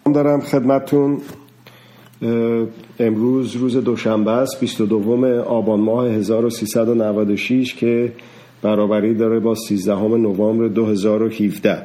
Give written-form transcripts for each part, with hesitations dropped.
دارم خدمتتون. امروز روز دوشنبه است، 22 آبان ماه 1396 که برابری داره با 13 نوامبر 2017.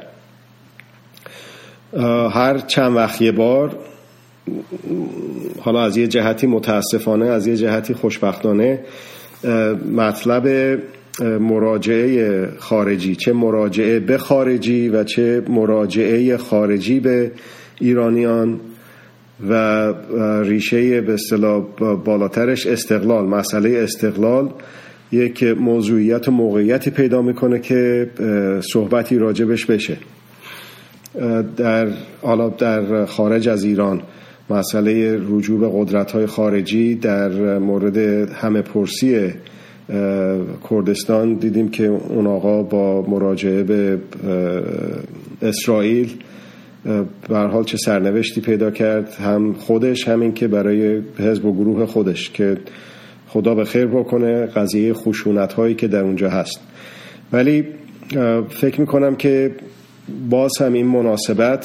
هر چند وقت یه بار، حالا از یه جهتی متاسفانه از یه جهتی خوشبختانه، مطلب مراجعه خارجی، چه مراجعه به خارجی و چه مراجعه خارجی به ایرانیان و ریشه به اصطلاح بالاترش استقلال، مسئله استقلال، یک موضوعیت و موقعیتی پیدا میکنه که صحبتی راجبش بشه. در خارج از ایران مسئله رجوع به قدرت‌های خارجی، در مورد همه پرسی کردستان دیدیم که اون آقا با مراجعه به اسرائیل به هر حال چه سرنوشتی پیدا کرد، هم خودش همین که برای حزب و گروه خودش، که خدا به خیر بکنه قضیه خشونت هایی که در اونجا هست. ولی فکر میکنم که باز هم این مناسبت،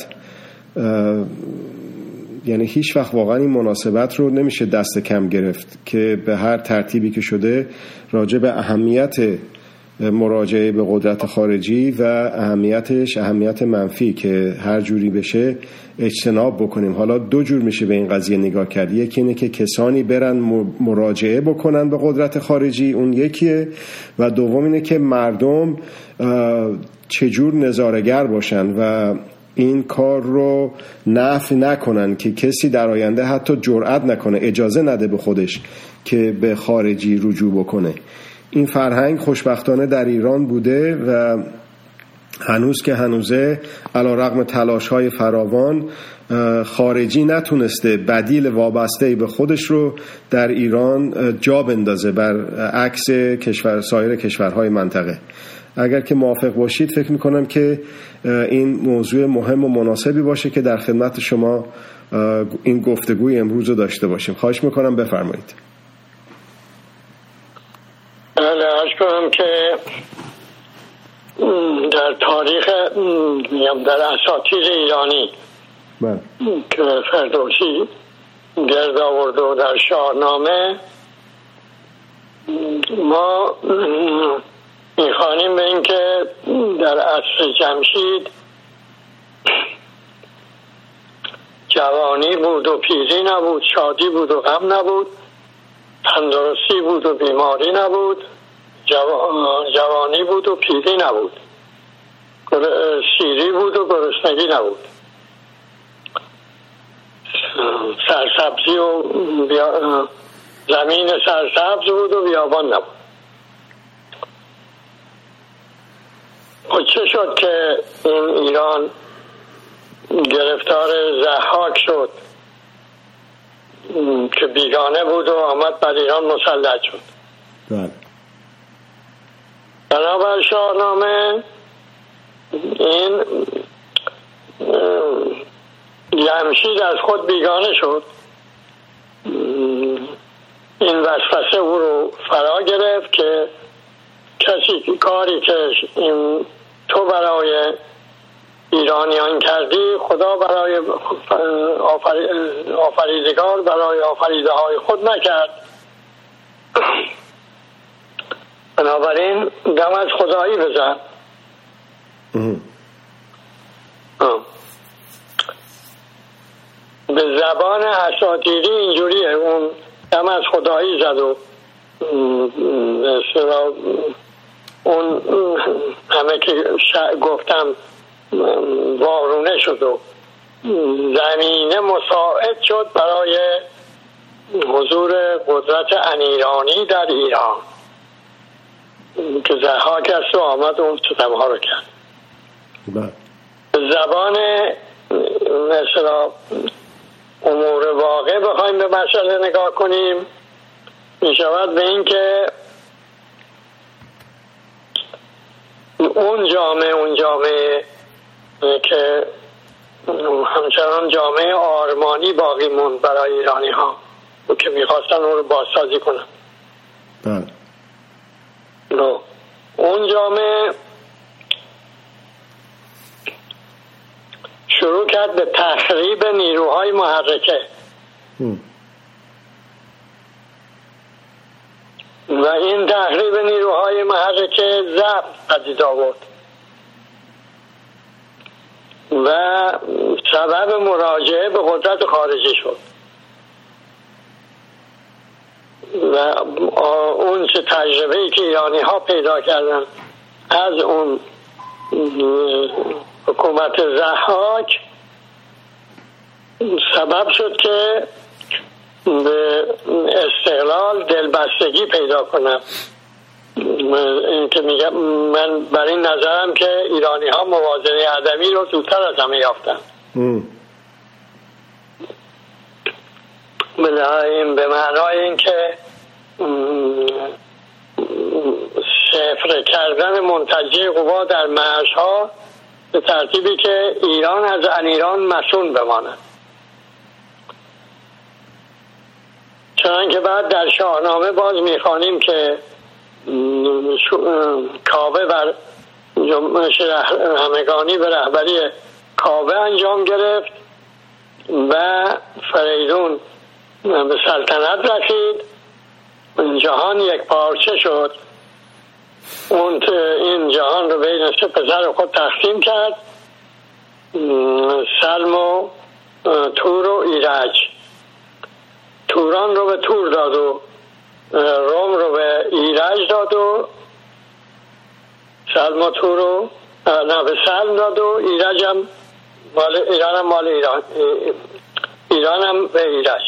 یعنی هیچ وقت واقعا این مناسبت رو نمیشه دست کم گرفت که به هر ترتیبی که شده راجع به اهمیت مراجعه به قدرت خارجی و اهمیتش اهمیت منفی که هر جوری بشه اجتناب بکنیم. حالا دو جور میشه به این قضیه نگاه کرد. یکی اینه که کسانی برن مراجعه بکنن به قدرت خارجی، اون یکیه، و دوم اینه که مردم چجور نظاره‌گر باشن و این کار رو نفی نکنن که کسی در آینده حتی جرئت نکنه، اجازه نده به خودش که به خارجی رجوع بکنه. این فرهنگ خوشبختانه در ایران بوده و هنوز که هنوزه علیرغم تلاش‌های فراوان خارجی نتونسته بدیل وابسته به خودش رو در ایران جا بندازه برعکس سایر کشورهای منطقه. اگر که موافق باشید فکر میکنم که این موضوع مهم و مناسبی باشه که در خدمت شما این گفتگوی امروز رو داشته باشیم. خواهش میکنم بفرمایید. بله، عرض کنم که در تاریخ، در اساطیر ایرانی که فردوسی گرد آورده و در شاهنامه ما میخوانیم به این که در عصر جمشید جوانی بود و پیری نبود، شادی بود و غم نبود، تندرستی بود و بیماری نبود، جوانی بود و پیری نبود، سیری بود و گرسنگی نبود، سرسبزی و زمین سرسبز بود و بیابان نبود. و چه شد که این ایران گرفتار ضحاک شد که بیگانه بود و آمد بر ایران مسلط شد؟ بنابر شاهنامه این جمشید از خود بیگانه شد. این وسوسه او رو فرا گرفت که کاری که تو برای ایرانیان کردی، خدا برای آفریدگار برای آفریده های خود نکرد. بنابراین دم از خدایی بزن. به زبان اساطیری اینجوریه، اون دم از خدایی زد و اون همه که گفتم وارونه شد و زمینه مساعد شد برای حضور قدرت انیرانی در ایران که ضحاک است و آمد اون ستمها رو کرد. زبان مثلا امور واقع بخوایم به مسئله نگاه کنیم، می شود به این که اون جامعه که همچنان جامعه آرمانی باقی موند برای ایرانی ها و که میخواستن اون رو بازسازی کنن، اون جامعه شروع کرد به تخریب نیروهای محرکه و این تخریب نیروهای محرکه ضعف پدید آورد و سبب مراجعه به قدرت خارجی شد و اون چه تجربه‌ای که ایرانی ها پیدا کردن از اون حکومت ضحاک سبب شد که به استقلال دلبستگی پیدا کنم. این که میگم من بر این نظرم که ایرانی ها موازنه عدمی رو زودتر از همه یافتن. به معنای این که صفر کردن منتجه قوا در مرزها به ترتیبی که ایران از ایران مسئول بماند. چنانکه بعد در شاهنامه باز میخوانیم که کاوه بر جنبش همگانی به رهبری کاوه انجام گرفت و فریدون به سلطنت رسید، جهان یک پارچه شد. این جهان رو بین سه پسر خود تقسیم کرد، سلم و تور و ایرج. توران رو به تور داد و روم رو به ایرج داد و سلم و تور رو به سلم داد و ایرج هم مال ایران هم به ایرج.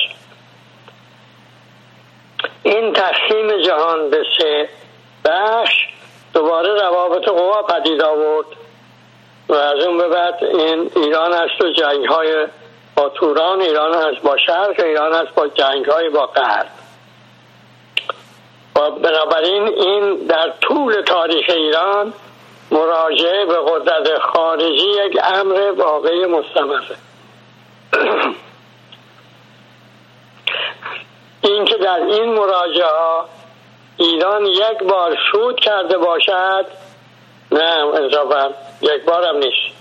این تقسیم جهان به سه بخش دوباره روابط قوا پدید آورد و از اون به بعد این ایران است و جنگ های با توران، ایران است با شرق، ایران است با جنگ های با غرب. و بنابراین این در طول تاریخ ایران مراجعه به قدرت خارجی یک امر واقعی مستمره. این که در این مراجعه ها ایران یک بار سود کرده باشد، نه انصافا یک بار هم نیست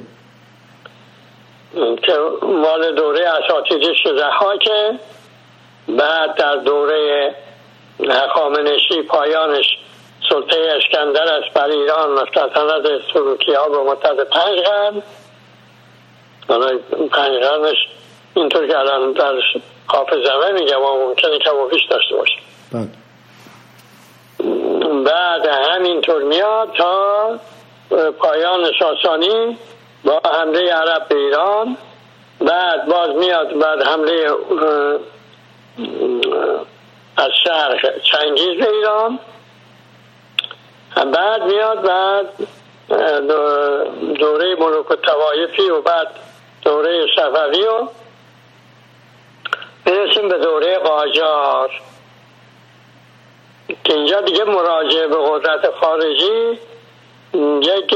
که مال دوره اساتید ضحاکه. بعد در دوره هخامنشی پایانش سلطه اسکندر است بر ایران و سلطنت سلوکی‌ها به مدت 5 قرن. حالا 5 قرنش اینطور که الان در حافظه‌مه میگم و ممکنه کم و بیش داشته باشه. بعد همینطور میاد تا پایان ساسانی با حمله عرب به ایران. بعد باز میاد بعد حمله از شرق چنگیز به ایران. بعد میاد بعد دوره ملوک الطوایفی و بعد دوره صفوی و میرسیم به دوره قاجار که اینجا دیگه مراجعه به قدرت خارجی یک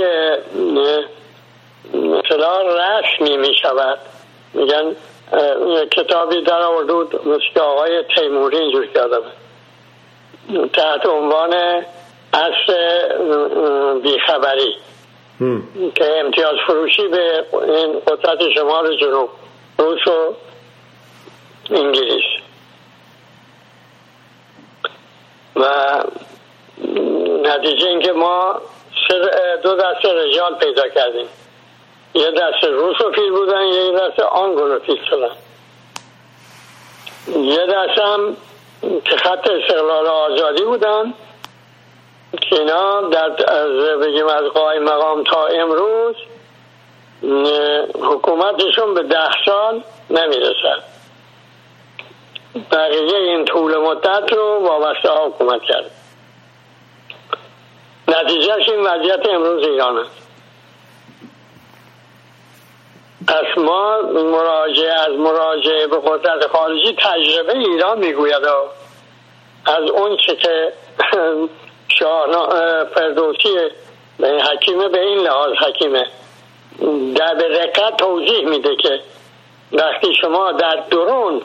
مثلا رسمی می شود. میگن کتابی در آورده بود مثل آقای تیموری اینجور کردم تحت عنوان اصل بیخبری که امتیاز فروشی به این قدرت شمال جنوب روس و انگلیس و نتیجه اینکه ما 2 دسته رجال پیدا کردیم، یه دسته روسوفیل بودن، یه دسته آنگلوفیل شدن. یه دسته هم که خط استقلال آزادی بودن که اینا بگیم از قائم مقام تا امروز حکومتشون به 10 سال نمیرسن. بقیه این طول مدت رو وابسته ها حکومت کرد. نتیجهش این وضعیت امروز ایران است. پس ما مراجعه به قدرت خارجی تجربه ایران میگوید از اون چه که فردوسی حکیمه به این لحاظ حکیمه در به دقت توضیح میده که وقتی شما در درون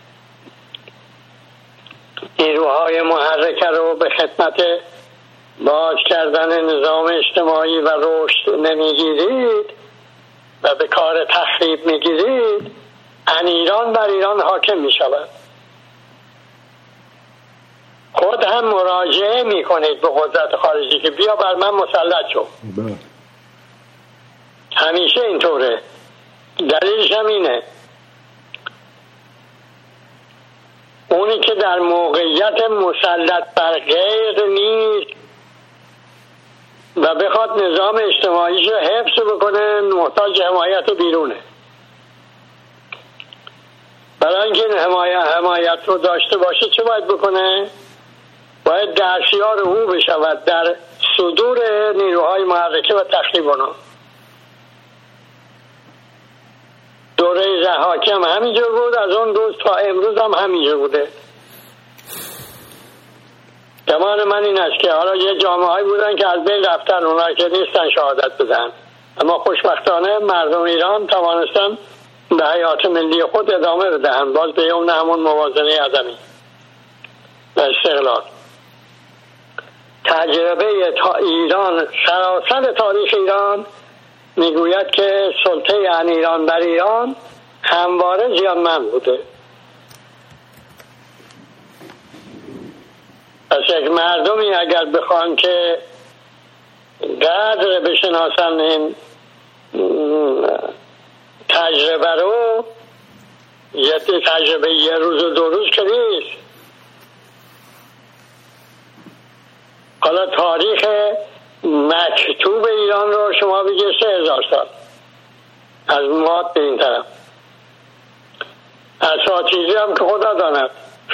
نیروهای محرکه رو به خدمت باز کردن نظام اجتماعی و رشد نمیگیرید، و به کار تخریب میگیرید، ان ایران بر ایران حاکم میشود. خود هم مراجعه میکنید به قدرت خارجی که بیا بر من مسلط شو. همیشه اینطوره. دلیلش هم اینه، اونی که در موقعیت مسلط بر غیر نیست و بخواد نظام اجتماعیش رو حفظ بکنه، محتاج حمایت بیرونه. برای اینکه این حمایت رو داشته باشه چه باید بکنه؟ باید دستیار او بشود در صدور نیروهای محرکه و تخریب آنها. دوره ضحاکی هم همینجور بود، از اون روز تا امروز هم همینجور بوده. گمان من این است که حالا یه جامعه هایی بودن که از بین رفتن، اونها که نیستن شهادت بدن، اما خوشبختانه مردم ایران توانستن به حیات ملی خود ادامه بدهند، باز به اون همون موازنه عدمی و استقلال. تجربه ایران، سراسر تاریخ ایران میگوید که سلطه ان ایران بر ایران همواره زیانمند بوده. پس یک مردمی اگر بخوان که قدر بشناسن این تجربه رو، یه تجربه یه روز و دو روز که نیست، حالا تاریخ مکتوب ایران رو شما بگید 3000 سال از ماد به این طرف، اساطیری هم که خدا داند.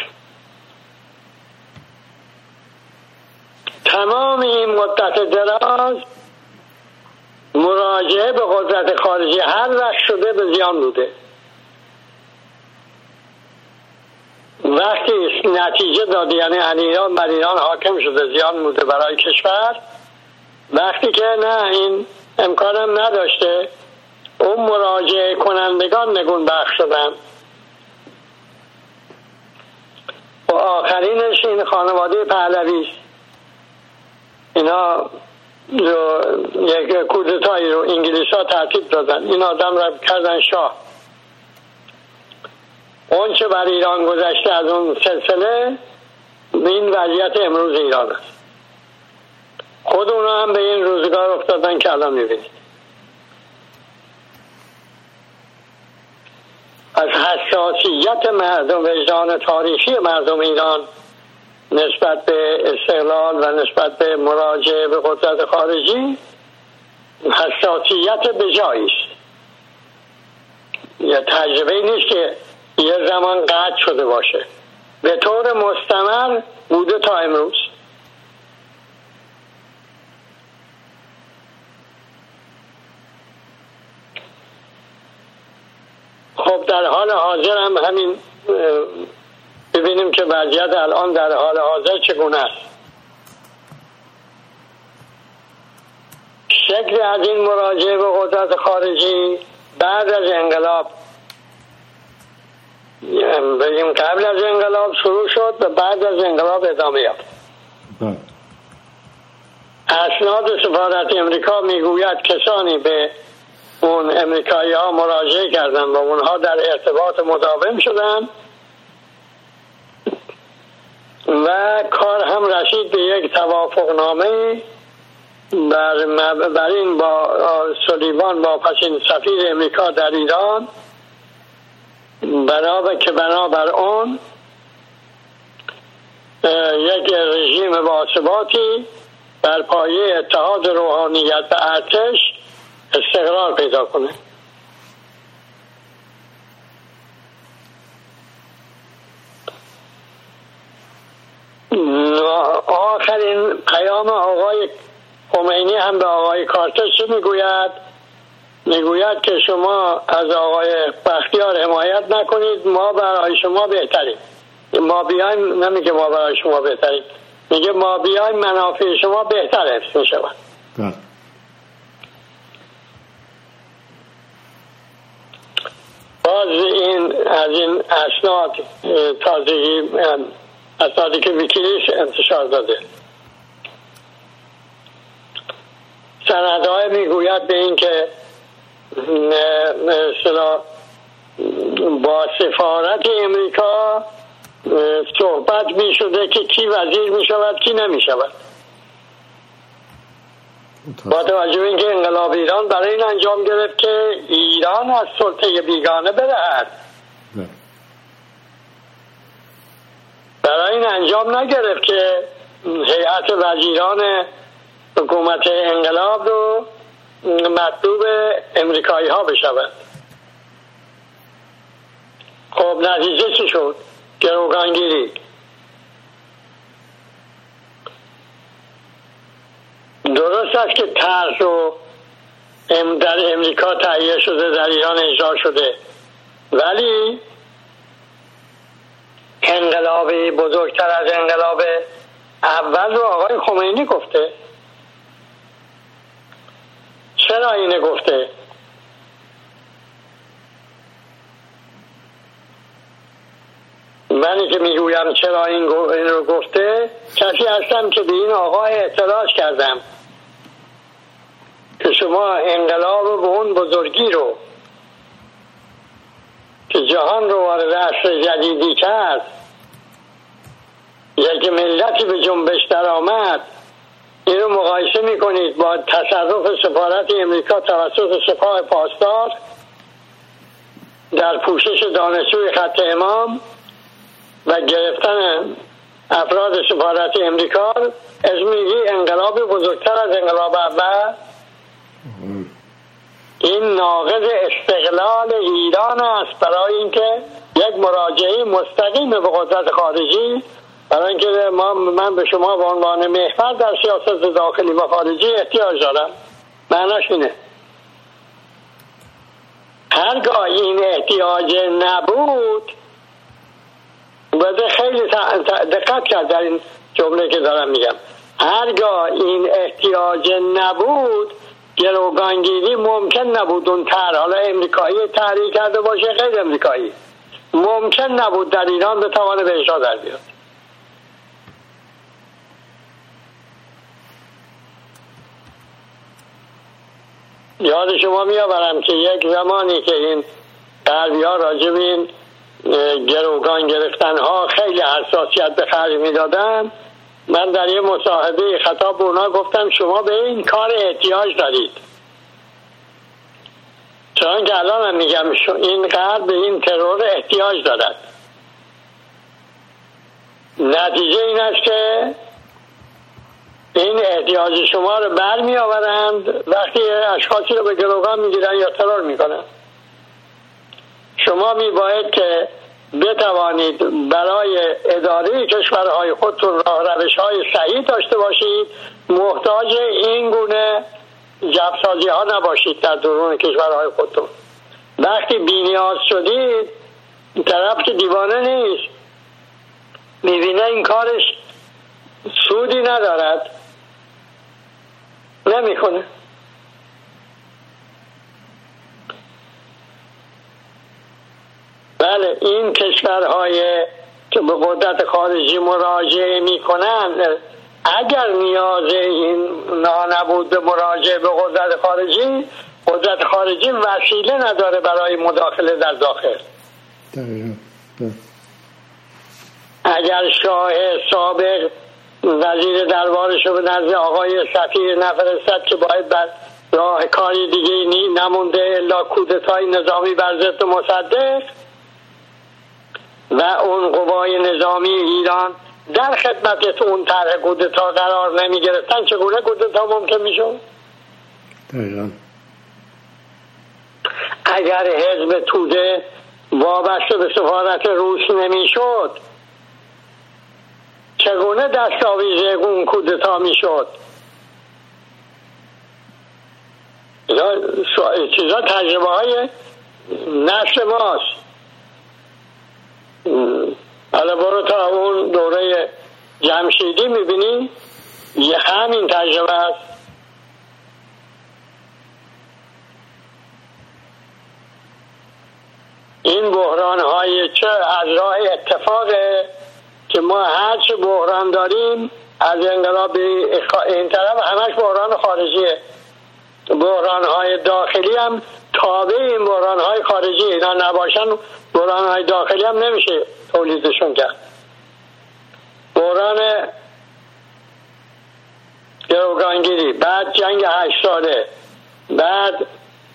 تمام این مدت دراز مراجعه به قدرت خارجی هر وقت شده به زیان بوده. وقتی نتیجه داده، یعنی ان ایران بر ایران حاکم شده، زیان بوده برای کشور. وقتی که نه این امکانم نداشته، اون مراجعه کنندگان نگون بخش شدن. و آخرینش این خانواده پهلوی است. اینا یک کودتایی رو انگلیس ها ترتیب دادن، این آدم را کردن شاه. اون چه بر ایران گذشته از اون سلسله این وضعیت امروز ایران است. خود اونا هم به این روزگار افتادن که الان میبینید. از حساسیت مردم، وجدان تاریخی مردم ایران نسبت به استقلال و نسبت به مراجعه به قدرت خارجی حساسیت بجایی است. یه تجربه نیست که یه زمان قطع شده باشه، به طور مستمر بوده تا امروز. خب در حال حاضر هم همین، ببینیم که وضعیت الان در حال حاضر چگونه است. شکل از این مراجعه به قدرت خارجی بعد از انقلاب، بگیم قبل از انقلاب شروع شد و بعد از انقلاب ادامه یافت. اسناد سفارت امریکا میگوید کسانی به اون امریکایی ها مراجعه کردن و اونها در ارتباط مداوم شدن و کار هم رسید به یک توافقنامه بر این با سولیوان، با پسین سفیر امریکا در ایران، بنابر اون یک رژیم باثباتی بر پایه اتحاد روحانیت و ارتش استقرار پیدا کنه. آخرین پیام آقای خمینی هم به آقای کارتر چه میگوید؟ میگوید که شما از آقای بختیار حمایت نکنید، ما برای شما بهتریم. ما بیایم، نمیگه ما برای شما بهتریم، میگه ما بیایم منافع شما بهتر حفظ میشود. باز این از این اسناد تازگی، اسنادی که ویکیلیکس انتشار داده، سندهای میگوید به این که با سفارت امریکا صحبت می شده که کی وزیر می شود کی نمی شود. با توجه به اینکه انقلاب ایران برای این انجام گرفت که ایران از سلطه بیگانه بدهد، برای این انجام نگرفت که هیئت وزیران حکومت انقلاب رو مطلوب امریکایی ها بشود. خب نتیجه چی شد؟ گروگانگیری. درست است که طرح رو در امریکا تهیه شده، در ایران اجرا شده، ولی انقلابی بزرگتر از انقلاب اول رو آقای خمینی گفته. چرا اینه گفته؟ منی که میگویم چرا این رو گفته، کسی هستم که به این آقا اعتراض کردم که شما انقلاب رو به اون بزرگی رو که جهان رو وارد عصر جدیدی کرد، یک ملتی به جنبش در آمد، این رو مقایسه میکنید با تصرف سفارت امریکا توسط سپاه پاسدار در پوشش دانشجوی خط امام و گرفتن افراد سفارت امریکا. از میگی انقلاب بزرگتر از انقلاب اول. این ناقض استقلال ایران است برای اینکه یک مراجعه مستقیم به قدرت خارجی، برای اینکه من به شما به عنوان محور در سیاست داخلی و خارجی احتیاج دارم. معناش اینه هرگاه این احتیاج نبود، بده خیلی دقت کرد در این جمله که دارم میگم، هرگاه این احتیاج نبود گروگانگیری ممکن نبود. اون طرح، حالا امریکایی طرحی کرده باشه غیر امریکایی، ممکن نبود در ایران بتوانه به اجرا در بیاد. یاد شما میآورم که یک زمانی که این غربی‌ها راجع به این گروگان گرفتن ها خیلی حساسیت به خرج میدادن، من در یه مصاحبه خطاب به اونا گفتم شما به این کار احتیاج دارید، چون که الان هم میگم این غرب به این ترور احتیاج دارد. نتیجه این است که این احتیاج شما رو برمی آورند وقتی اشخاصی رو به گروگان میگیرن یا ترور میکنن. شما میباید که بتوانید برای اداره کشورهای خودتون راه روش‌های صحیح داشته باشید، محتاج این گونه جبسازی ها نباشید در درون کشورهای خودتون. وقتی بی‌نیاز شدید، طرف که دیوانه نیست، میبینه این کارش سودی ندارد، نمیکنه. بله، این کشورهای که به قدرت خارجی مراجعه میکنن، اگر نیاز این نبود به مراجعه به قدرت خارجی وسیله نداره برای مداخله در داخل. اگر شاه سابق وزیر دربارش رو به نزد آقای سفیر نفرستد که باید بر راه کاری دیگه نمونده الا کودتای نظامی بر ضد مصدق و اون قوای نظامی ایران در خدمت اون طرح کودتا قرار نمی گرفتن، چگونه کودتا ممکن می شد؟ دقیقا. اگر حزب توده وابسته به سفارت روس نمی شد، چگونه دستاویز اون کودتا می شد؟ چیزا تجربه های نسل ماست. حالا برو تا اون دوره جمشیدی میبینی یه همین تجربه است. این بحران های چه از راه اتفاقه که ما هر چه بحران داریم از انقلاب این طرف همش بحران خارجیه. بحران های داخلی هم تابع این بحران‌های خارجی اینا نباشن، بحران‌های داخلی هم نمیشه تولیدشون کرد. بحران گروگانگیری، بعد جنگ 8 ساله، بعد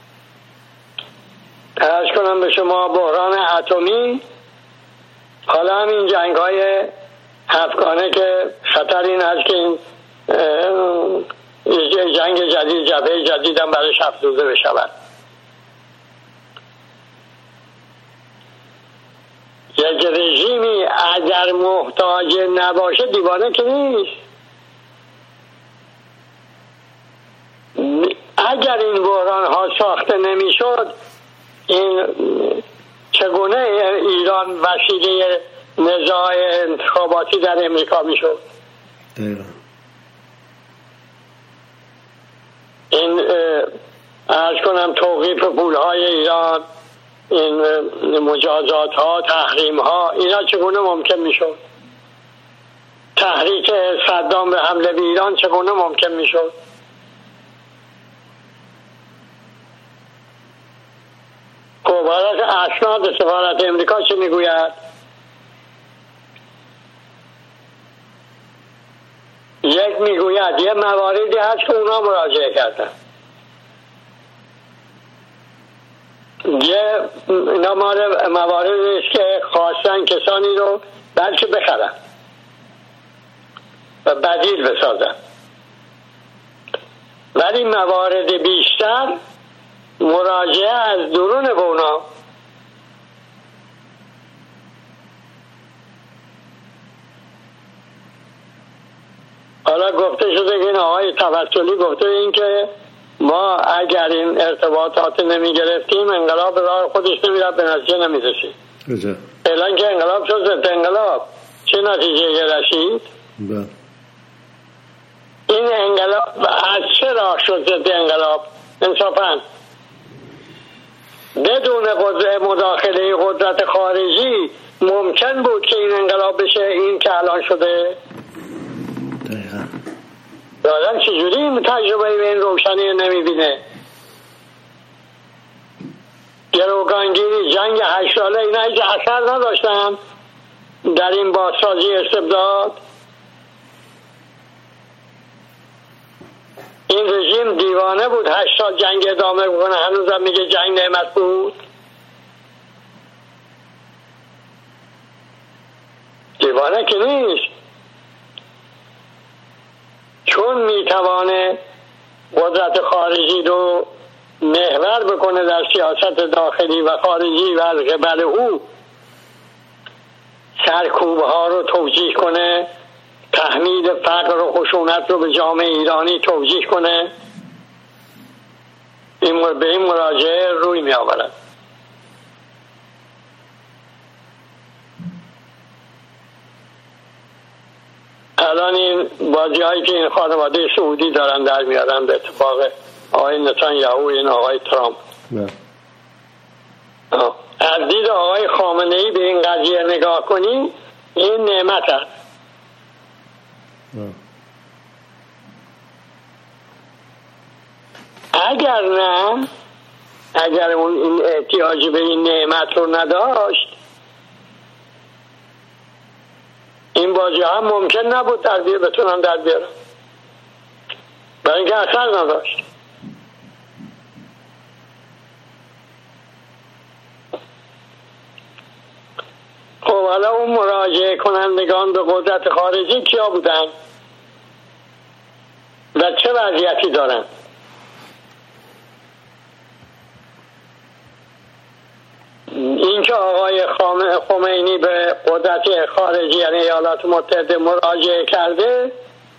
عرض کنم به شما بحران اتمی، حالا هم این جنگ‌های افغانه که خطر این است که این جنگ جدید، جبهه جدید هم برایش افزوده بشود. یک رژیمی اگر محتاج نباشه دیوانه که نیست. اگر این بحران ها ساخته نمیشد، این چگونه ایران وسیله نزاع انتخاباتی در امریکا میشد؟ این عرض کنم توقیف پولهای ایران، این مجازات ها، تحریم ها، اینا چگونه ممکن میشد؟ تحریک صدام به حمله به ایران چگونه ممکن میشد؟ خب اسناد سفارت امریکا چه میگوید؟ یک میگوید یه مواردی هست که اونا مراجعه کردن، یه اینا مواردی است که خواستن کسانی رو بلکه بخرن و بدیل بسازن، ولی موارد بیشتر مراجعه از درون به اونا. حالا گفته شده که این آقای توسلی گفته این که ما اگر این ارتباطات نمی گرفتیم انقلاب راه خودش نمیرد، به نتیجه نمی رسید. اعلان که انقلاب شد ضد انقلاب، چه نتیجه رسید؟ این انقلاب از چه راه شد ضد انقلاب؟ انصافاً بدون مداخله قدرت خارجی ممکن بود که این انقلاب بشه این که الان شده؟ آدم چجوری این تجربه به این روشنی نمیبینه؟ گروگانگیری، جنگ 8 ساله، اینا هیچ اثر نداشتن در این بازسازی استبداد. این رژیم دیوانه بود 8 سال جنگ ادامه بکنه، هنوزم میگه جنگ نعمت بود. دیوانه که نیست، چون میتوانه قدرت خارجی رو محور بکنه در سیاست داخلی و خارجی و از قبل او سرکوب ها رو توجیه کنه، تحمیل فقر و خشونت رو به جامعه ایرانی توجیه کنه، به این مراجعه روی می آورد. الان این بازی هایی که این خانواده سعودی دارن در میارن به اتفاق آقای نتانیاهو، این آقای ترامپ، از دید آقای خامنه ای به این قضیه نگاه کنی این نعمت هست. اگر نه، اگر اون این احتیاج به این نعمت رو نداشت، این بازی ها ممکن نبود بتونن در بیارن، برای اینکه اثر نداشت. خب حالا اون مراجعه کنندگان به قدرت خارجی کیا بودن و چه وضعیتی دارن؟ این که آقای خمینی به قدرت خارجی یعنی ایالات متحده مراجعه کرده،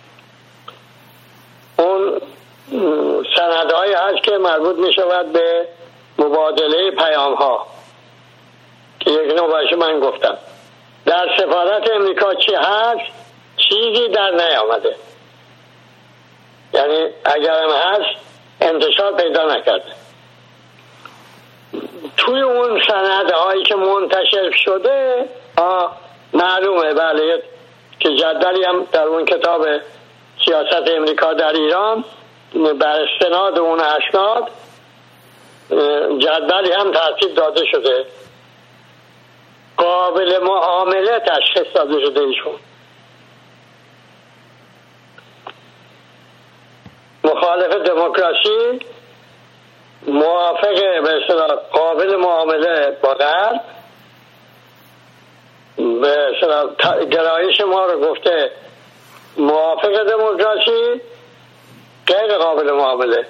اون سندهایی هست که مربوط می شود به مبادله پیام ها که یک نوبهش من گفتم. در سفارت امریکا چی هست؟ چیزی در نیامده، یعنی اگر هم هست انتشار پیدا نکرده. توی اون سندهایی که منتشر شده معلومه بله که جدولی هم در اون کتاب سیاست امریکا در ایران بر استناد اون اسناد جدولی هم ترتیب داده شده، قابل معامله تشخیص داده شده ایشون. مخالف دموکراسی، موافق به اصطلاح قابل معامله با غرب، به اصطلاح گرایش ما رو گفته موافق دموکراسی، غیر قابل معامله.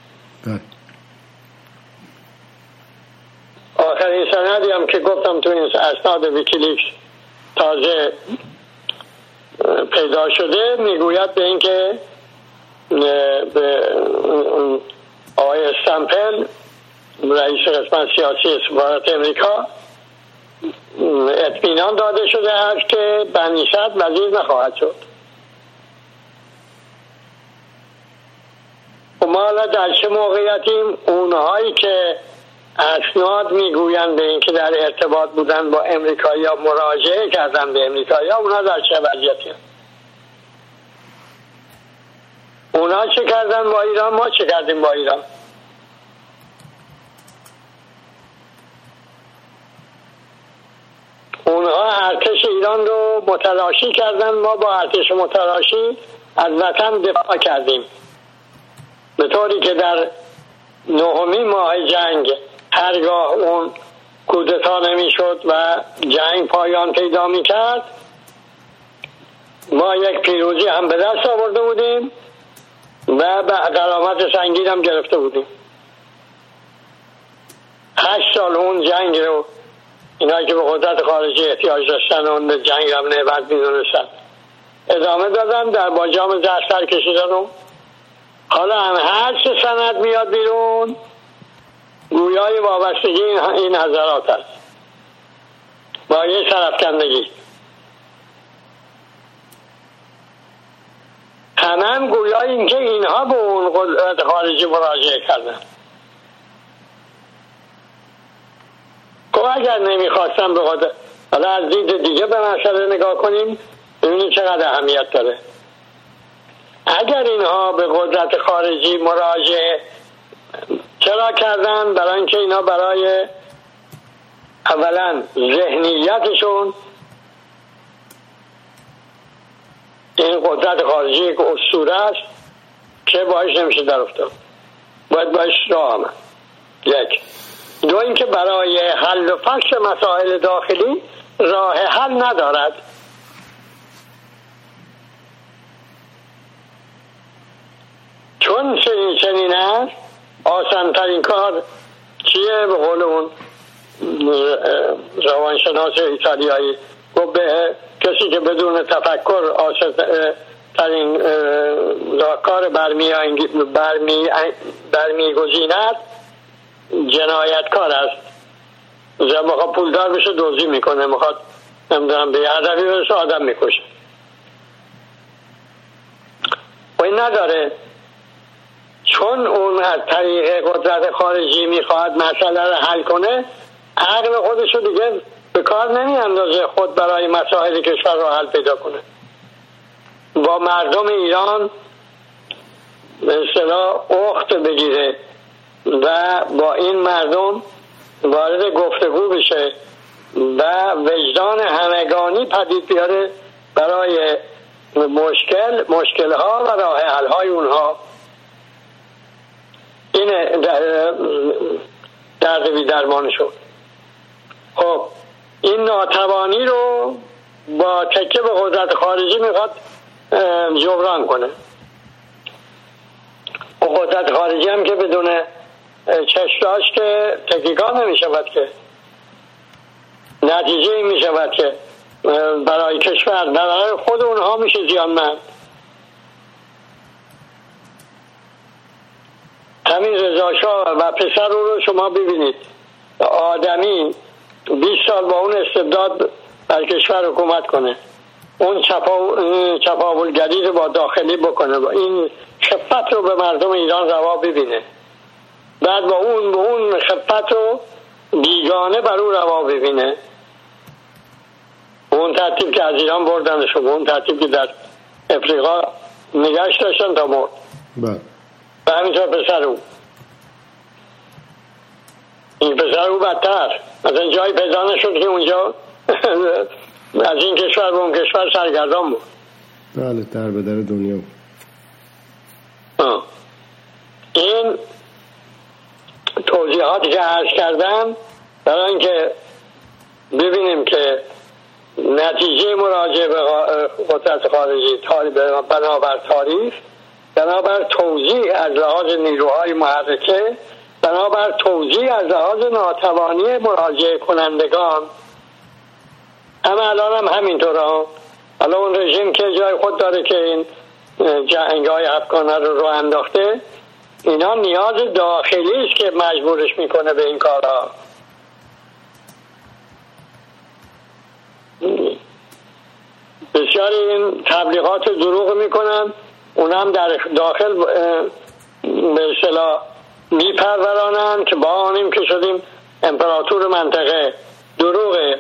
آخرین سندی هم که گفتم تو این اسناد ویکیلیکس تازه پیدا شده میگوید به این که به آقای استمپل رئیس قسمت سیاسی سفارت امریکا اطمینان داده شده است که بنی صدر وزیر نخواهد شد. و ما حالا در چه موقعیتیم؟ اونهایی که اسناد میگویند به این که در ارتباط بودن با امریکایی ها، مراجعه کردن به امریکایی ها، اونا در چه وضعیتی هستند؟ اونا چه کردن با ایران، ما چه کردیم با ایران؟ اونها ارتش ایران رو متلاشی کردن، ما با ارتش متلاشی از وطن دفاع کردیم، به طوری که در 9 ماه جنگ هرگاه اون کودتا نمی شد و جنگ پایان پیدا می کرد، ما یک پیروزی هم به دست آورده بودیم و به غرامت سنگین هم گرفته بودیم. 8 سال اون جنگ رو اینایی که به قدرت خارجی احتیاج داشتن اون جنگ هم نعمت میدونستن ادامه دادن، در با جام زهر سر کشیدن. و حالا هم هر چه سند میاد بیرون گویای وابستگی این حضرات هست با یه سرفکندگی. هم گویای این که اینها به اون قدرت خارجی مراجعه کردن. خب اگر نمیخواستم به قدرت، حالا از دید دیگه به مسئله نگاه کنیم ببینید چقدر اهمیت داره. اگر اینها به قدرت خارجی مراجعه چرا کردن؟ برای اینکه اینا برای اولا ذهنیتشون این قدرت خارجی یک اسطوره است که باعث نمیشه در افتاد، باید باعث راه آمد. یک. دو اینکه برای حل و فصل مسائل داخلی راه حل ندارد. چون چنین است آسان ترین کار چیه؟ به قول اون روانشناس ایتالیایی گفت به کسی که بدون تفکر آسان ترین کار برمیگزیند جنایتکار است. میخواد پولدار بشه دزدی میکنه، میخواد نمیدونم به هدفی برسه آدم میکشه و این نداره. چون اون از طریق قدرت خارجی میخواد مسئله رو حل کنه، عقل خودشو دیگه به کار نمیاندازه خود برای مسائل کشور رو حل پیدا کنه. با مردم ایران به اصطلاح اخت بگیره و با این مردم وارد گفتگو بشه و وجدان همگانی پدید بیاره برای مشکل‌ها و راه حل‌های اونها. این درد بی درمان شد. خب این ناتوانی رو با تکیه به قدرت خارجی میخواد جبران کنه. و قدرت خارجی هم که بدون چشماش که تکیه‌گاه نمیشود، که نتیجه این میشود که برای کشور برای خود اونها میشه زیانمند. همین رضا شاه و پسر رو شما ببینید، آدمی 20 سال با اون استبداد بر کشور حکومت کنه، اون چپاولگری رو با داخلی بکنه، با این خفت رو به مردم ایران روا ببینه، بعد با اون خفت رو بیگانه بر اون روا ببینه. اون ترتیب که از ایران بردنش، اون ترتیب که در افریقا نگهش داشتن تا مرد، و همینطور پسر اون. این پسر او بدتر، مثلا جایی پیدا نشد که اونجا از این کشور به اون کشور سرگردان بود. بله، در به در دنیا بود. این توضیحاتی که عرض کردم برای اینکه ببینیم که نتیجه مراجعه به قدرت خارجی بنابر تاریخ، بنابر توزیع از لحاظ نیروهای محرکه، بنابر توزیع از لحاظ ناتوانی مراجعه کنندگان، اما الان هم همینطور ها. حالا اون رژیم که جای خود داره که این جنگ‌های افغان رو انداخته، اینا نیاز داخلی است که مجبورش میکنه به این کارها. بسیاری این تبلیغات دروغ میکنن، اونم در داخل به اصطلاح میپرورانن که با آنیم که شدیم امپراتور منطقه. دروغه.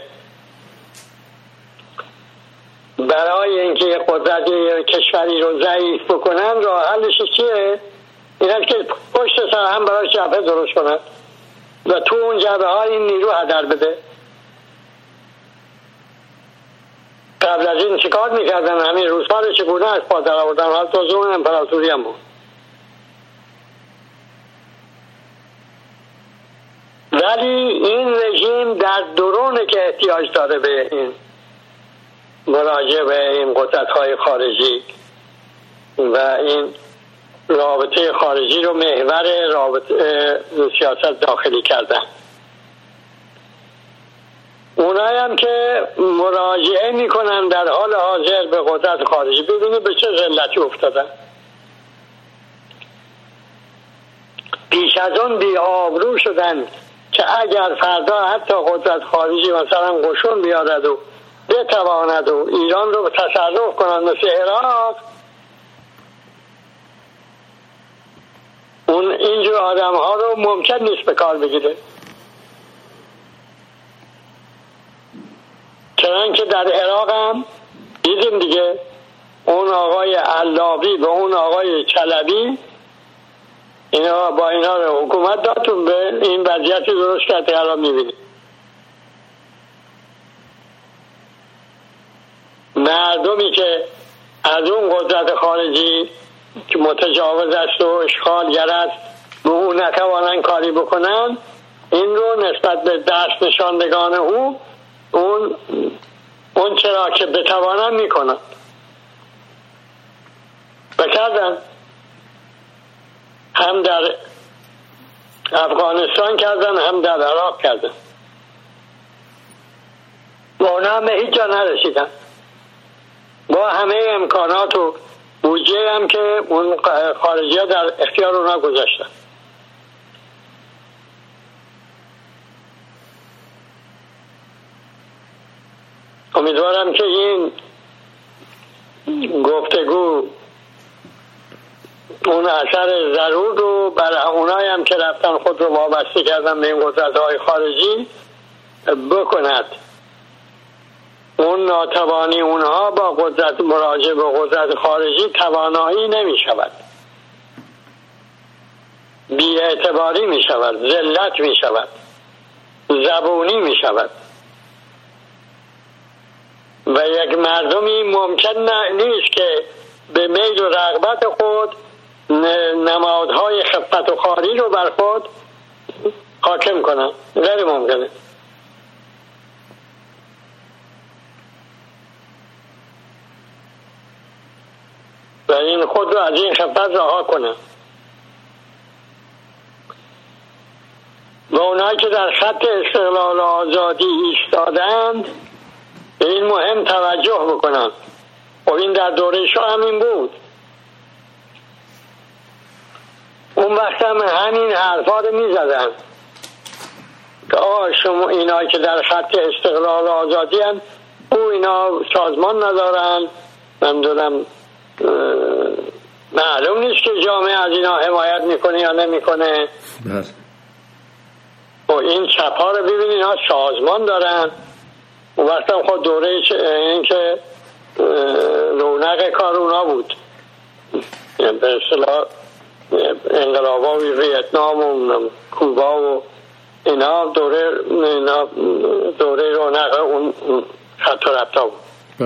برای اینکه قدرت کشوری رو ضعیف بکنن راه حلش چیه؟ این است که پشت سر هم برای جبهه درست کنن و تو اون جبهه ها این نیرو هدر بده. قبل از این چیکار میکردن؟ همین روزها رو چگونه از پا در آوردن؟ حال تازه اون امپراتوری هم بود. ولی این رژیم در درونه که احتیاج داره به این مراجعه به این قدرت‌های خارجی و این رابطه خارجی رو محور رابطه سیاست داخلی کردن. اونایی هم که مراجعه میکنن در حال حاضر به قدرت خارجی، ببینید به چه ذلتی افتادن. پیش از اون بی آبرو شدن که اگر فردا حتی قدرت خارجی مثلا قشون بیارد و بتواند و ایران رو تصرف کنند مثل عراق، اون اینجور آدم ها رو ممکن نیست به کار بگیره. چنانکه در عراق هم دیدیم دیگه، اون آقای علابی به اون آقای چلبی، اینا با اینا رو حکومت دادتون به این وضعیتی درست کرده. الان میبینید مردمی که از اون قدرت خارجی که متجاوز است و اشغالگر است به اون نتوانن کاری بکنن، این رو نسبت به دست نشاندگان اون چرا که بتوانن میکنن و کردن. هم در افغانستان کردن، هم در عراق کردن. با اونا هم به هیچ جا نرسیدن، با همه امکانات و بودجه هم که اون خارجی ها در اختیار اونا گذاشتن. امیدوارم که این گفتگو اون اثر ضرور رو برای اونایی هم که رفتن خود رو وابسته کردن به این قدرت‌های خارجی بکند. اون ناتوانی اونها با قدرت مراجعه به قدرت خارجی توانایی نمی شود، بی‌اعتباری می شود، ذلت می شود، زبونی می شود و یک مردمی ممکن نیست که به میل و رغبت خود نمادهای خفت و خواری رو بر خود حاکم کنن. غیر ممکنه. و این خود رو از این خفت رها کنن. و اونایی که در خط استقلال و آزادی ایستادند به این مهم توجه بکنن. و این در دوره شاه همین بود. اون وقت هم همین حرفا رو می زدن که شما اینا که در خط استقلال و آزادی هم اینا سازمان ندارن، من دونم معلوم نیست که جامعه از اینا حمایت میکنه یا نمیکنه. و این چپ ها رو ببینید اینا سازمان دارن. اون وقت هم خود دوره این که رونق کار اونا بود، به اصطلاح انقلاب‌های ویتنام و کوبا و اینا دوره رونق اون خط و ربطا بود.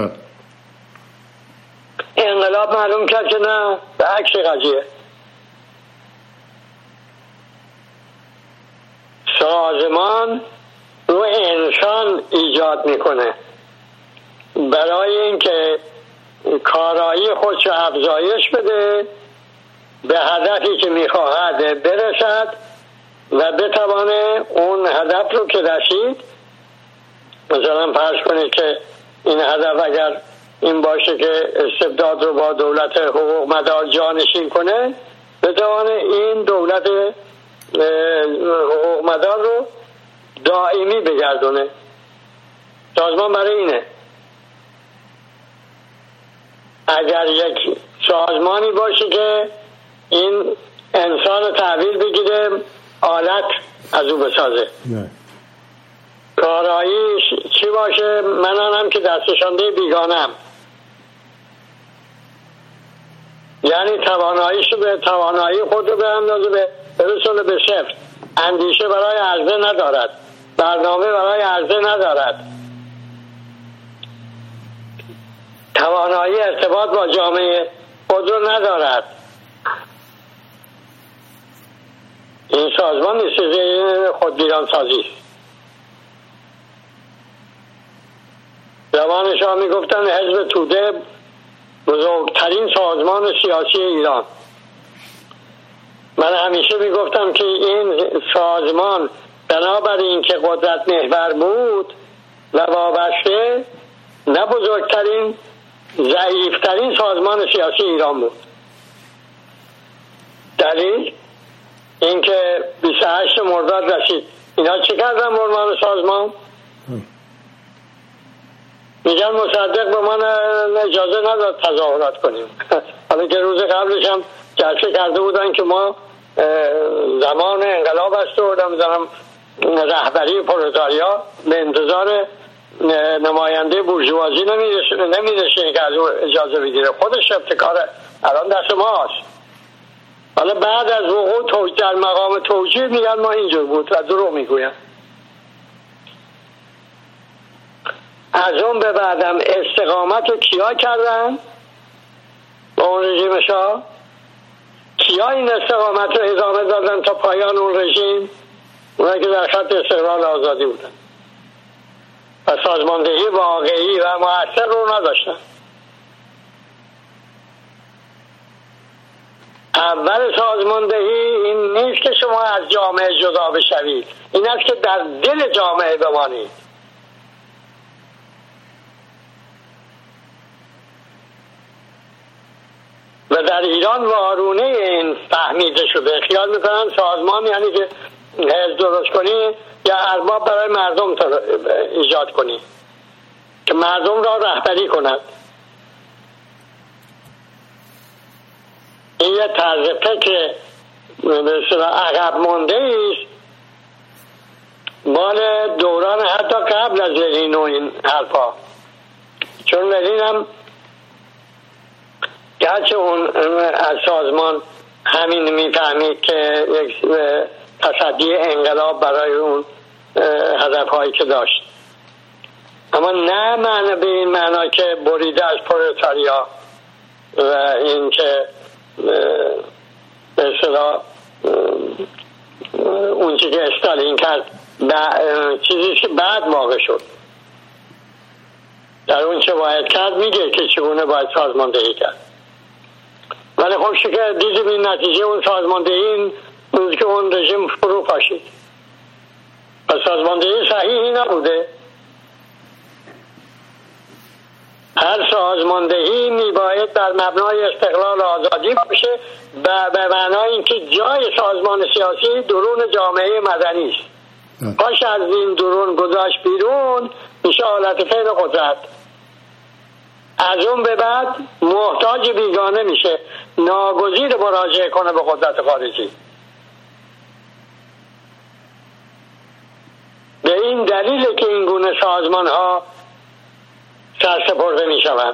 انقلاب معلوم کرد که نه، به عکس قضیه سازمان رو انسان ایجاد میکنه برای اینکه کارایی خودش افزایش بده، به هدفی که میخواهد برسد و بتوانه اون هدف رو که رسید، مثلا فرض کنید که این هدف اگر این باشه که استبداد رو با دولت حقوق مدار جانشین کنه، بتوانه این دولت حقوق مدار رو دائمی بگردونه. سازمان برای اینه. اگر یک سازمانی باشه که این انسان تحویل بگیره، آلت از او بسازه، کاراییش چی باشه؟ منانم که دستشانده بیگانم، یعنی تواناییش رو به توانایی خود رو به اندازه برسونه به صفر. اندیشه برای عرضه ندارد، برنامه برای عرضه ندارد، توانایی ارتباط با جامعه خود رو ندارد. این سازمان نیست، خودگیران سازی. زمان شاه میگفتن حزب توده بزرگترین سازمان سیاسی ایران. من همیشه میگفتم که این سازمان بنابراین که قدرت محور بود و وابسته، نه بزرگترین، ضعیفترین سازمان سیاسی ایران بود. دلیل اینکه 28 مرداد رسید. اینا چه کردن مرمان سازمان؟ میگن مصدق به من اجازه نداد تظاهرات کنیم. حالا که روز قبلش هم جلسه کرده بودن که ما زمان انقلاب است و نمیدونم رهبری پرولتاریا به انتظار نماینده بورژوازی نمیرسه که از او اجازه بگیره. خودش ابتکاره، الان دست ماست. حالا بعد از وقوع در مقام توجیه میگن ما اینجور بود و دروغ میگویم. از اون به بعدم استقامت رو کیا کردن با اون رژیم شاه؟ کیا این استقامت رو ادامه دادن تا پایان اون رژیم؟ اونایی که در خط استقلال آزادی بودن و سازماندهی واقعی و مؤثر رو نداشتن. اول سازماندهی این نیست که شما از جامعه جدا بشوید، این است که در دل جامعه بمانید. و در ایران وارونه این فهمیده شده. خیال میکنن سازمان یعنی که حزب درست کنی یا ارباب برای مردم ایجاد کنی که مردم را رهبری کند. این یه طرز فکر به اصطلاح عقب مانده است، مال دوران حتی قبل از لنین و این حرفا. چون لنین هم گرچه اون از سازمان همین میفهمید که یک تصدی انقلاب برای اون هدفهایی که داشت، اما نه معنی به این معنا که بریده از پرولتاریا و این که به اصطلاح اون چیزی که استالین کرد چیزی که بعد واقع شد. در اون چه باید کرد میگه که چگونه باید سازماندهی کرد. ولی خب که دیدیم این نتیجه اون سازماندهی این بود که اون رژیم فرو پاشید و سازماندهی صحیحی نبوده. هر سازماندهی میباید در مبنای استقلال آزادی باشه و به معنای اینکه جای سازمان سیاسی درون جامعه مدنی است. باش از این درون گذاشت بیرون میشه حالت فعل قدرت. از اون به بعد محتاج بیگانه میشه، ناگزیر مراجعه کنه به قدرت خارجی. به این دلیله که این گونه سازمان ها سرسپرده میشوند.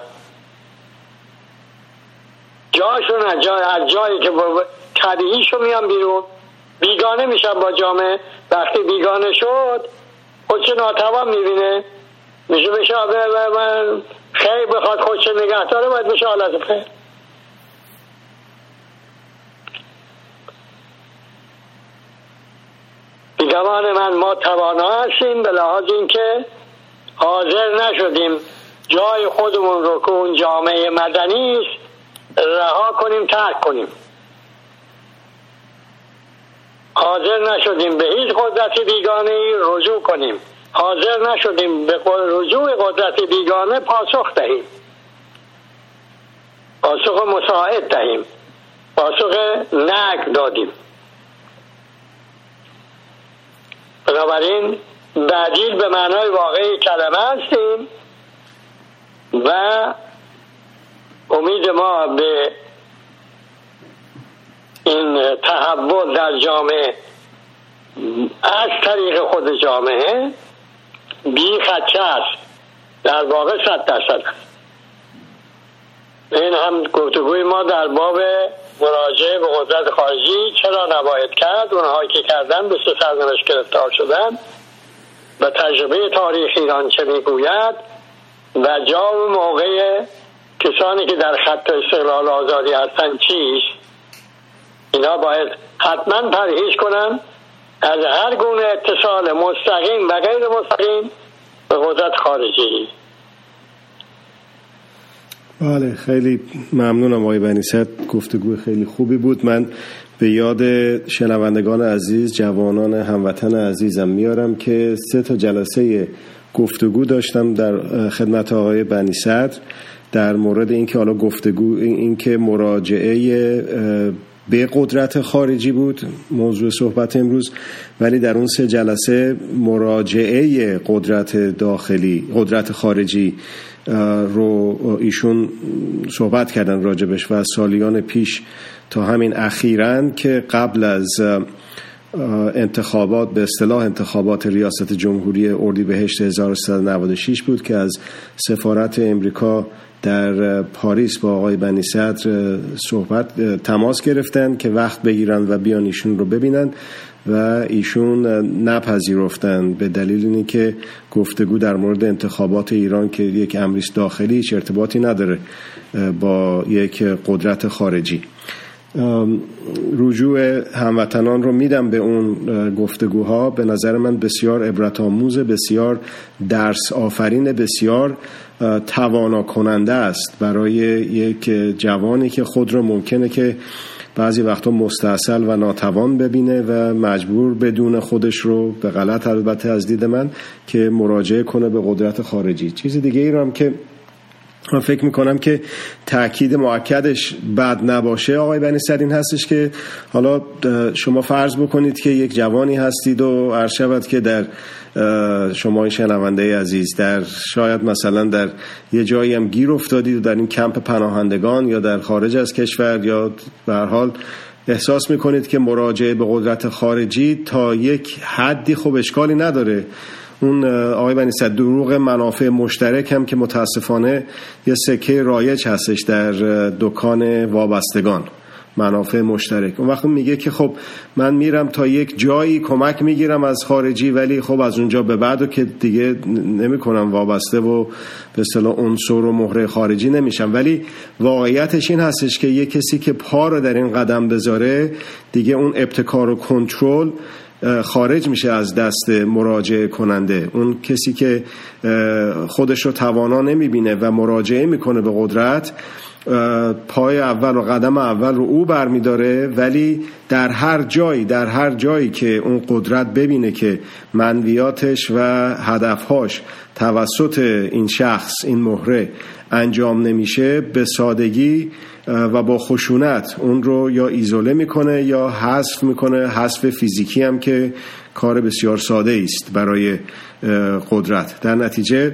جاشون از جایی که طبیعیشو میان بیرون بیگانه میشن با جامعه. وقتی بیگانه شد خودش ناتوان میبینه، میشه بشه خیر بخواد خودش نگه داره باید بشه حالت خیر. بیگمان من ما توانا هستیم به لحاظ اینکه حاضر نشدیم جای خودمون رو که اون جامعه مدنی است رها کنیم، ترک کنیم. حاضر نشدیم به هیچ قدرت بیگانه‌ای رجوع کنیم، حاضر نشدیم به رجوع قدرت بیگانه پاسخ دهیم، پاسخ مساعد دهیم، پاسخ نقد دادیم. بنابراین بدیل به معنای واقعی کلمه هستیم و امید ما به این تحول در جامعه از طریق خود جامعه بی خدشه است، در واقع 100% است. این هم گفتگوی ما در باب مراجعه به قدرت خارجی چرا نباید کرد، اونهایی که کردن به سرنوشت گرفتار شدن و تجربه تاریخ ایران چه میگوید و جا و موقع کسانی که در خط استقلال آزادی هستن چیست. اینا باید حتما پرهیز کنن از هر گونه اتصال مستقیم و غیر مستقیم به قدرت خارجی. بله، خیلی ممنونم آقای بنی صدر، گفتگو خیلی خوبی بود. من به یاد شنوندگان عزیز، جوانان هموطن عزیزم میارم که 3 جلسه گفتگو داشتم در خدمت آقای بنی صدر در مورد اینکه حالا گفتگو اینکه مراجعه به قدرت خارجی بود موضوع صحبت امروز، ولی در اون 3 جلسه مراجعه قدرت داخلی، قدرت خارجی رو ایشون صحبت کردن راجبش و از سالیان پیش تا همین اخیراً که قبل از انتخابات، به اصطلاح انتخابات ریاست جمهوری اردیبهشت 1396 بود که از سفارت امریکا در پاریس با آقای بنی صدر تماس گرفتن که وقت بگیرن و بیان ایشون رو ببینن و ایشون نپذیرفتن به دلیل اینی که گفتگو در مورد انتخابات ایران که یک امریست داخلی هیچ ارتباطی نداره با یک قدرت خارجی. رجوع هموطنان رو میدم به اون گفتگوها. به نظر من بسیار عبرت آموز، بسیار درس آفرین، بسیار توانا کننده است برای یک جوانی که خود رو ممکنه که بعضی وقتا مستعسل و ناتوان ببینه و مجبور بدون خودش رو، به غلط البته از دید من، که مراجعه کنه به قدرت خارجی. چیز دیگه ای رو هم که من فکر میکنم که تأکید مؤکدش بد نباشه آقای بنی صدر این هستش که حالا شما فرض بکنید که یک جوانی هستید و عرض شود که در شما شنونده عزیز در شاید مثلا در یه جایی هم گیر افتادید و در این کمپ پناهندگان یا در خارج از کشور، یا به هر حال احساس میکنید که مراجعه به قدرت خارجی تا یک حدی خب اشکالی نداره. اون آقای بنی صدر دروغ منافع مشترک هم که متاسفانه یه سکه رایج هستش در دکان وابستگان، منافع مشترک. اون وقت میگه که خب من میرم تا یک جایی کمک میگیرم از خارجی، ولی خب از اونجا به بعد که دیگه نمیکنم وابسته و به اصطلاح عنصر و مهره خارجی نمیشم. ولی واقعیتش این هستش که یک کسی که پا رو در این قدم بذاره دیگه اون ابتکار و کنترل خارج میشه از دست مراجعه کننده. اون کسی که خودش رو توانا نمیبینه و مراجعه میکنه به قدرت، پای اول و قدم اول رو او برمیداره، ولی در هر جایی که اون قدرت ببینه که منویاتش و هدفهاش توسط این شخص، این مهره انجام نمیشه، به سادگی و با خشونت اون رو یا ایزوله میکنه یا حذف میکنه. حذف فیزیکی هم که کار بسیار ساده است برای قدرت. در نتیجه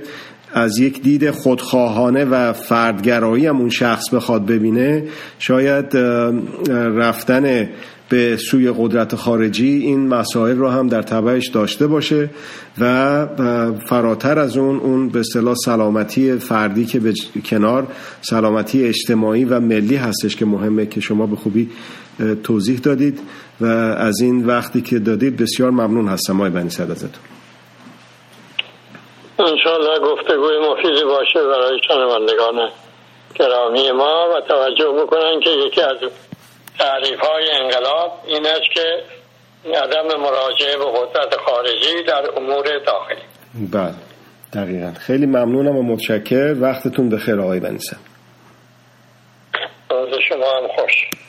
از یک دید خودخواهانه و فردگرایی هم اون شخص بخواد ببینه، شاید رفتن به سوی قدرت خارجی این مسائل رو هم در تبعش داشته باشه و فراتر از اون به اصطلاح سلامتی فردی که به کنار سلامتی اجتماعی و ملی هستش که مهمه، که شما به خوبی توضیح دادید و از این وقتی که دادید بسیار ممنون هستم آقای بنی صدر ازتون. انشاءالله گفتگوی مفیدی باشه برای شنوندگان گرامی ما و توجه بکنن که یکی از تعریف‌های انقلاب این است که عدم مراجعه به قدرت خارجی در امور داخلی. بله دقیقاً. خیلی ممنونم و متشکر. وقتتون بخیر آقای بنی صدر. روز شما هم خوش.